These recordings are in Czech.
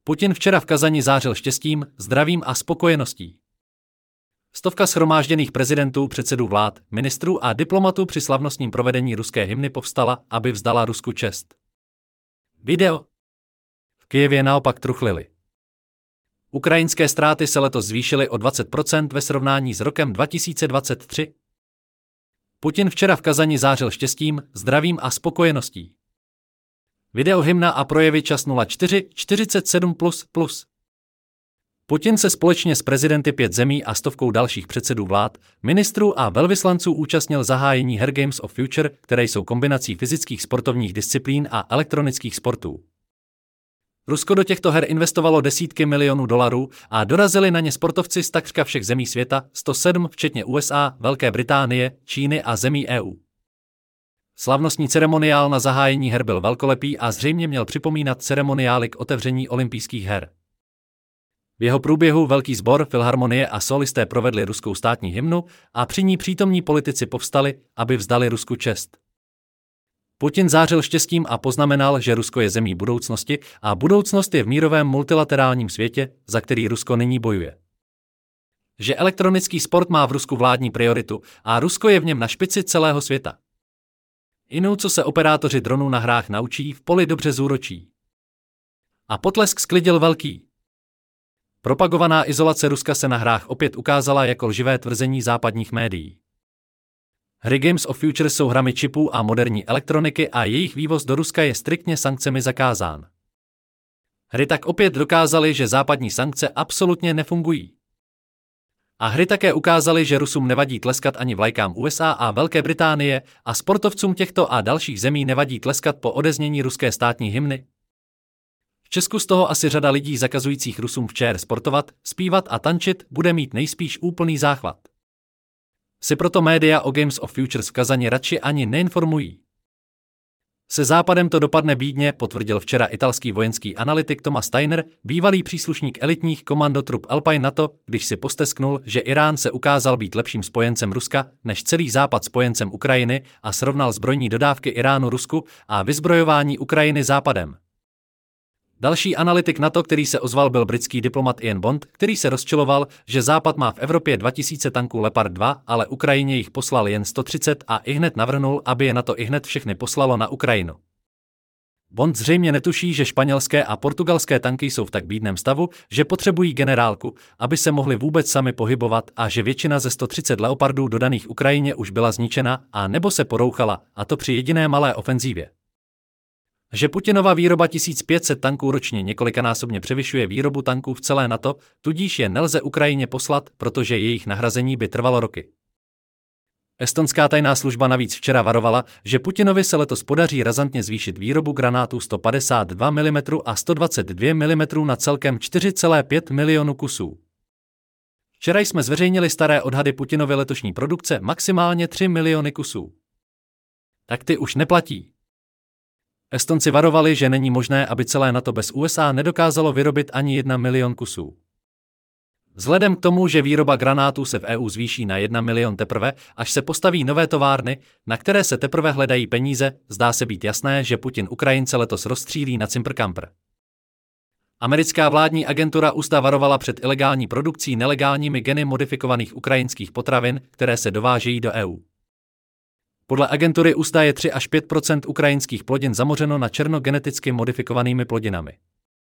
Putin včera v Kazani zářil štěstím, zdravím a spokojeností. Stovka shromážděných prezidentů, předsedů vlád, ministrů a diplomatů při slavnostním provedení ruské hymny povstala, aby vzdala Rusku čest. Video. V Kyjevě naopak truchlili. Ukrajinské ztráty se letos zvýšily o 20% ve srovnání s rokem 2023. Putin včera v Kazani zářil štěstím, zdravím a spokojeností. Video hymna a projevy čas 04:47++. Putin se společně s prezidenty 5 zemí a stovkou dalších předsedů vlád, ministrů a velvyslanců účastnil zahájení her Games of Future, které jsou kombinací fyzických sportovních disciplín a elektronických sportů. Rusko do těchto her investovalo desítky milionů dolarů a dorazili na ně sportovci z takřka všech zemí světa, 107 včetně USA, Velké Británie, Číny a zemí EU. Slavnostní ceremoniál na zahájení her byl velkolepý a zřejmě měl připomínat ceremoniály k otevření olympijských her. V jeho průběhu velký sbor, filharmonie a solisté provedli ruskou státní hymnu a při ní přítomní politici povstali, aby vzdali Rusku čest. Putin zářil štěstím a poznamenal, že Rusko je zemí budoucnosti a budoucnost je v mírovém multilaterálním světě, za který Rusko nyní bojuje. Že elektronický sport má v Rusku vládní prioritu a Rusko je v něm na špici celého světa. Jinou, co se operátoři dronů na hrách naučí, v poli dobře zúročí. A potlesk sklidil velký. Propagovaná izolace Ruska se na hrách opět ukázala jako lživé tvrzení západních médií. Hry Games of Future jsou hrami čipů a moderní elektroniky a jejich vývoz do Ruska je striktně sankcemi zakázán. Hry tak opět dokázaly, že západní sankce absolutně nefungují. A hry také ukázaly, že Rusům nevadí tleskat ani vlajkám USA a Velké Británie a sportovcům těchto a dalších zemí nevadí tleskat po odeznění ruské státní hymny. V Česku z toho asi řada lidí zakazujících Rusům včer sportovat, zpívat a tančit bude mít nejspíš úplný záchvat. Si proto média o Games of Futures v Kazani radši ani neinformují. Se Západem to dopadne bídně, potvrdil včera italský vojenský analytik Thomas Steiner, bývalý příslušník elitních komandotrup Alpine NATO, když si postesknul, že Irán se ukázal být lepším spojencem Ruska než celý Západ spojencem Ukrajiny a srovnal zbrojní dodávky Iránu Rusku a vyzbrojování Ukrajiny Západem. Další analytik NATO, který se ozval, byl britský diplomat Ian Bond, který se rozčiloval, že Západ má v Evropě 2000 tanků Leopard 2, ale Ukrajině jich poslal jen 130 a ihned navrhnul, aby je NATO ihned všechny poslalo na Ukrajinu. Bond zřejmě netuší, že španělské a portugalské tanky jsou v tak bídném stavu, že potřebují generálku, aby se mohli vůbec sami pohybovat a že většina ze 130 Leopardů dodaných Ukrajině už byla zničena a nebo se porouchala, a to při jediné malé ofenzívě. Že Putinova výroba 1500 tanků ročně několikanásobně převyšuje výrobu tanků v celé NATO, tudíž je nelze Ukrajině poslat, protože jejich nahrazení by trvalo roky. Estonská tajná služba navíc včera varovala, že Putinovi se letos podaří razantně zvýšit výrobu granátů 152 mm a 122 mm na celkem 4,5 milionu kusů. Včera jsme zveřejnili staré odhady Putinovy letošní produkce maximálně 3 miliony kusů. Tak ty už neplatí. Estonci varovali, že není možné, aby celé NATO bez USA nedokázalo vyrobit ani 1 milion kusů. Vzhledem k tomu, že výroba granátů se v EU zvýší na 1 milion teprve, až se postaví nové továrny, na které se teprve hledají peníze, zdá se být jasné, že Putin Ukrajince letos rozstřílí na cimpr-kampr. Americká vládní agentura USDA varovala před ilegální produkcí nelegálními geny modifikovaných ukrajinských potravin, které se dovážejí do EU. Podle agentury USDA je 3 až 5% ukrajinských plodin zamořeno na černo geneticky modifikovanými plodinami.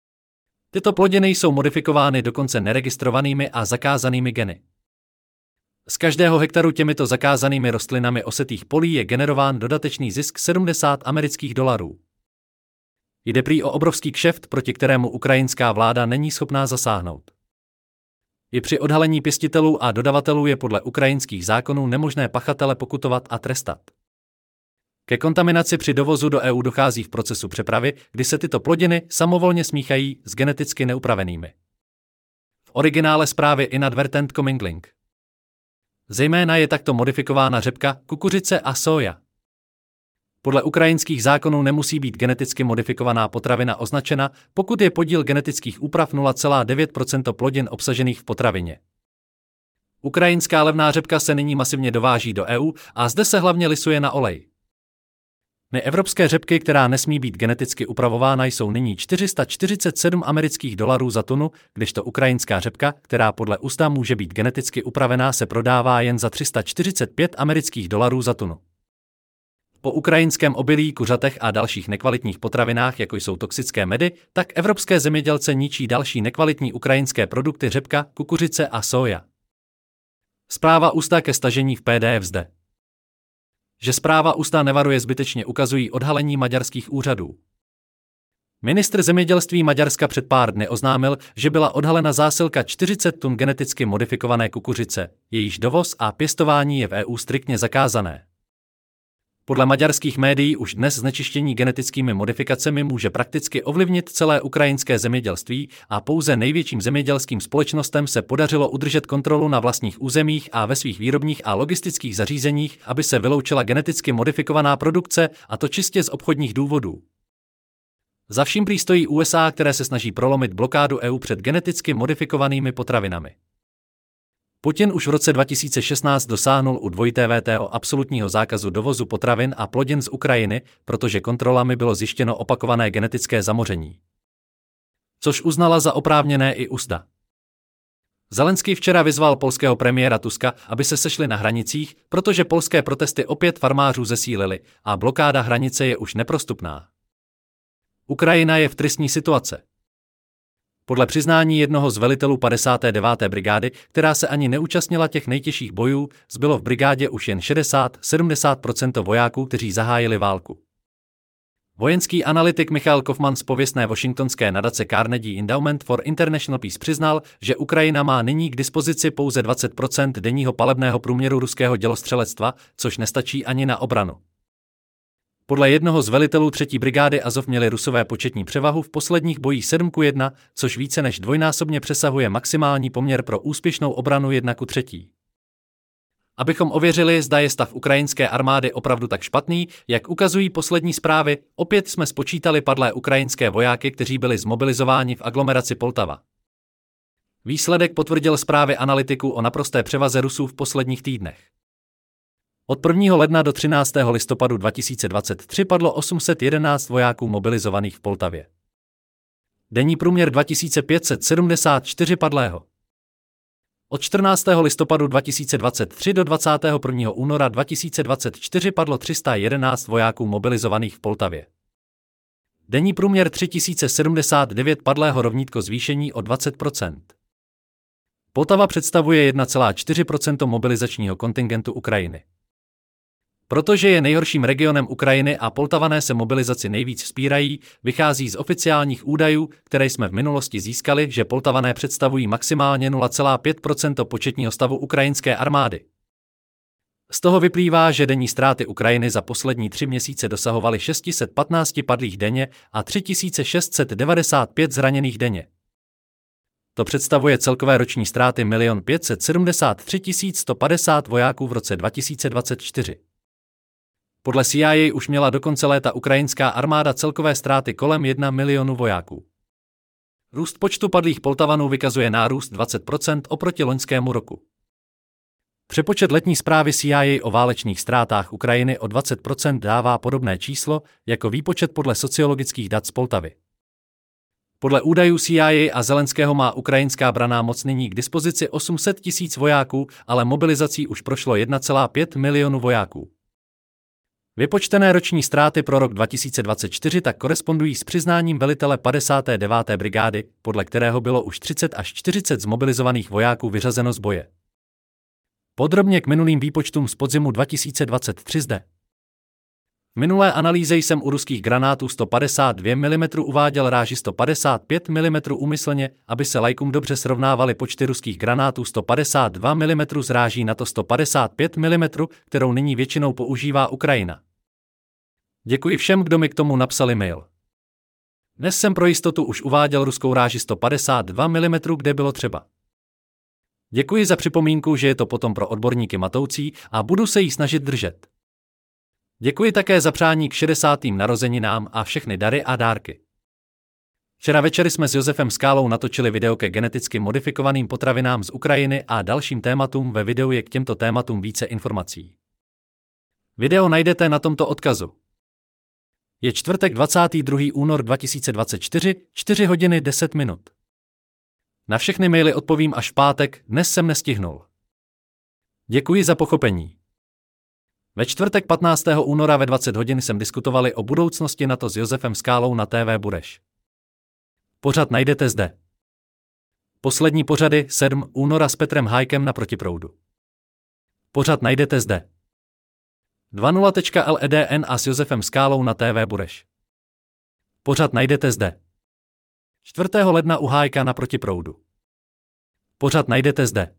Tyto plodiny jsou modifikovány dokonce neregistrovanými a zakázanými geny. Z každého hektaru těmito zakázanými rostlinami osetých polí je generován dodatečný zisk $70. Jde prý o obrovský kšeft, proti kterému ukrajinská vláda není schopná zasáhnout. I při odhalení pěstitelů a dodavatelů je podle ukrajinských zákonů nemožné pachatele pokutovat a trestat. Ke kontaminaci při dovozu do EU dochází v procesu přepravy, kdy se tyto plodiny samovolně smíchají s geneticky neupravenými. V originále zprávy inadvertent commingling. Zejména je takto modifikována řepka, kukuřice a soja. Podle ukrajinských zákonů nemusí být geneticky modifikovaná potravina označena, pokud je podíl genetických úprav 0,9% plodin obsažených v potravině. Ukrajinská levná řepka se nyní masivně dováží do EU a zde se hlavně lisuje na olej. Evropské řepky, která nesmí být geneticky upravována, jsou nyní $447 za tunu, kdežto ukrajinská řepka, která podle USDA může být geneticky upravená, se prodává jen za $345 za tunu. Po ukrajinském obilí, kuřatech a dalších nekvalitních potravinách, jako jsou toxické medy, tak evropské zemědělce ničí další nekvalitní ukrajinské produkty řepka, kukuřice a soja. Zpráva USDA ke stažení v PDF zde. Že zpráva USDA nevaruje zbytečně, ukazují odhalení maďarských úřadů. Ministr zemědělství Maďarska před pár dny oznámil, že byla odhalena zásilka 40 tun geneticky modifikované kukuřice, jejíž dovoz a pěstování je v EU striktně zakázané. Podle maďarských médií už dnes znečištění genetickými modifikacemi může prakticky ovlivnit celé ukrajinské zemědělství a pouze největším zemědělským společnostem se podařilo udržet kontrolu na vlastních územích a ve svých výrobních a logistických zařízeních, aby se vyloučila geneticky modifikovaná produkce, a to čistě z obchodních důvodů. Za vším prý stojí USA, které se snaží prolomit blokádu EU před geneticky modifikovanými potravinami. Putin už v roce 2016 dosáhnul u WTO absolutního zákazu dovozu potravin a plodin z Ukrajiny, protože kontrolami bylo zjištěno opakované genetické zamoření. Což uznala za oprávněné i USDA. Zelenský včera vyzval polského premiéra Tuska, aby se sešli na hranicích, protože polské protesty opět farmářů zesílily a blokáda hranice je už neprostupná. Ukrajina je v tristní situaci. Podle přiznání jednoho z velitelů 59. brigády, která se ani neúčastnila těch nejtěžších bojů, zbylo v brigádě už jen 60–70% vojáků, kteří zahájili válku. Vojenský analytik Michael Kaufman z pověstné washingtonské nadace Carnegie Endowment for International Peace přiznal, že Ukrajina má nyní k dispozici pouze 20% denního palebného průměru ruského dělostřelectva, což nestačí ani na obranu. Podle jednoho z velitelů 3. brigády Azov měli Rusové početní převahu v posledních bojích 7:1, což více než dvojnásobně přesahuje maximální poměr pro úspěšnou obranu 1:3. Abychom ověřili, zda je stav ukrajinské armády opravdu tak špatný, jak ukazují poslední zprávy, opět jsme spočítali padlé ukrajinské vojáky, kteří byli zmobilizováni v aglomeraci Poltava. Výsledek potvrdil zprávy analytiků o naprosté převaze Rusů v posledních týdnech. Od 1. ledna do 13. listopadu 2023 padlo 811 vojáků mobilizovaných v Poltavě. Denní průměr 2574 padlého. Od 14. listopadu 2023 do 21. února 2024 padlo 311 vojáků mobilizovaných v Poltavě. Denní průměr 3079 padlého, rovnítko zvýšení o 20%. Poltava představuje 1,4% mobilizačního kontingentu Ukrajiny. Protože je nejhorším regionem Ukrajiny a Poltavané se mobilizaci nejvíc vzpírají, vychází z oficiálních údajů, které jsme v minulosti získali, že Poltavané představují maximálně 0,5% početního stavu ukrajinské armády. Z toho vyplývá, že denní ztráty Ukrajiny za poslední 3 měsíce dosahovaly 615 padlých denně a 3695 zraněných denně. To představuje celkové roční ztráty 1 573 150 vojáků v roce 2024. Podle CIA už měla do konce léta ukrajinská armáda celkové ztráty kolem 1 milionu vojáků. Růst počtu padlých Poltavanů vykazuje nárůst 20% oproti loňskému roku. Přepočet letní zprávy CIA o válečných ztrátách Ukrajiny o 20% dává podobné číslo jako výpočet podle sociologických dat z Poltavy. Podle údajů CIA a Zelenského má ukrajinská branná moc nyní k dispozici 800 000 vojáků, ale mobilizací už prošlo 1,5 milionu vojáků. Vypočtené roční ztráty pro rok 2024 tak korespondují s přiznáním velitele 59. brigády, podle kterého bylo už 30 až 40 zmobilizovaných vojáků vyřazeno z boje. Podrobně k minulým výpočtům z podzimu 2023 zde. V minulé analýze jsem u ruských granátů 152 mm uváděl ráži 155 mm úmyslně, aby se laikům dobře srovnávaly počty ruských granátů 152 mm z ráží na to 155 mm, kterou nyní většinou používá Ukrajina. Děkuji všem, kdo mi k tomu napsali mail. Dnes jsem pro jistotu už uváděl ruskou ráži 152 mm, kde bylo třeba. Děkuji za připomínku, že je to potom pro odborníky matoucí a budu se jí snažit držet. Děkuji také za přání k 60. narozeninám a všechny dary a dárky. Včera večer jsme s Josefem Skálou natočili video ke geneticky modifikovaným potravinám z Ukrajiny a dalším tématům. Ve videu je k těmto tématům více informací. Video najdete na tomto odkazu. Je čtvrtek 22. únor 2024, 4 hodiny 10 minut. Na všechny maily odpovím až v pátek, dnes jsem nestihnul. Děkuji za pochopení. Ve čtvrtek 15. února ve 20 hodin jsem diskutovali o budoucnosti NATO s Josefem Skálou na TV Bureš. Pořad najdete zde. Poslední pořady 7. února s Petrem Hájkem na Protiproudu. Pořad najdete zde. 2.0.LEDN a s Josefem Skálou na TV Bureš. Pořad najdete zde. 4. ledna u Hájka na Protiproudu. Pořad najdete zde.